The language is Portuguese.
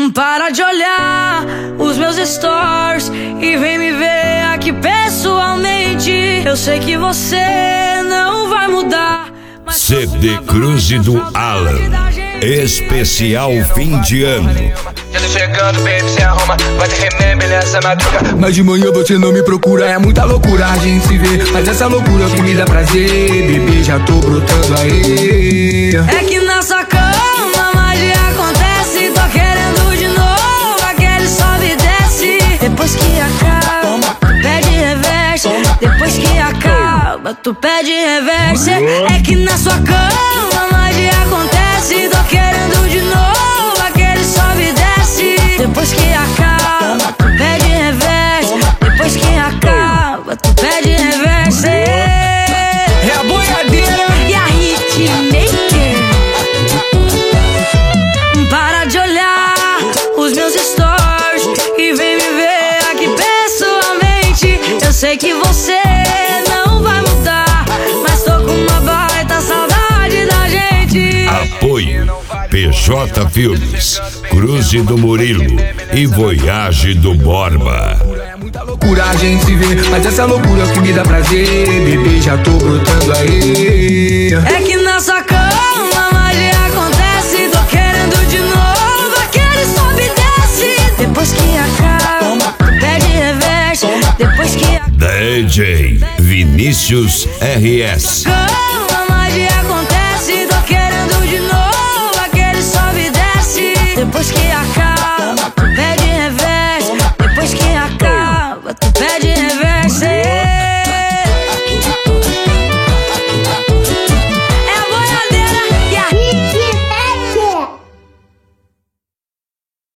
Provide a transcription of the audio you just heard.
Para de olhar os meus stories e vem me ver aqui pessoalmente. Eu sei que você não vai mudar. CD Cruze do Alan, especial fim de ano. Chegando, baby, se arruma, vai ter remember nessa madruga. Mas de manhã você não me procura, é muita loucura a gente se vê. Mas essa loucura é o que me dá prazer, bebê, já tô brotando aí. É que na sua cama magia acontece, tô querendo de novo, aquele sobe e desce. Depois que acaba, tu pede reverse. Depois que acaba, tu pede reverse. É que na sua cama magia acontece, tô querendo de novo, aquele sobe e desce. Depois que acaba, tu pede reverse. Depois que acaba, tu pede reverse. É a boiadeira e a hitmaker. Para de olhar os meus stories e vem me ver aqui pessoalmente. Eu sei que você não vai mudar, mas tô com uma baita saudade da gente. Apoio PJ Filmes, Cruze do Murilo e Voyage do Borba. é muita loucura a gente se vê. Mas essa loucura é o que me dá prazer, bebê, já tô brotando aí. É que na sua cama magia acontece, tô querendo de novo, aquele sobe e desce. Depois que acaba, pede reverse. Depois que acaba, DJ Vinícius RS. cama magia acontece, tô querendo de novo, aquele sobe e desce. Depois que acaba, tu pede reverse. Depois que acaba, tu pede reverse.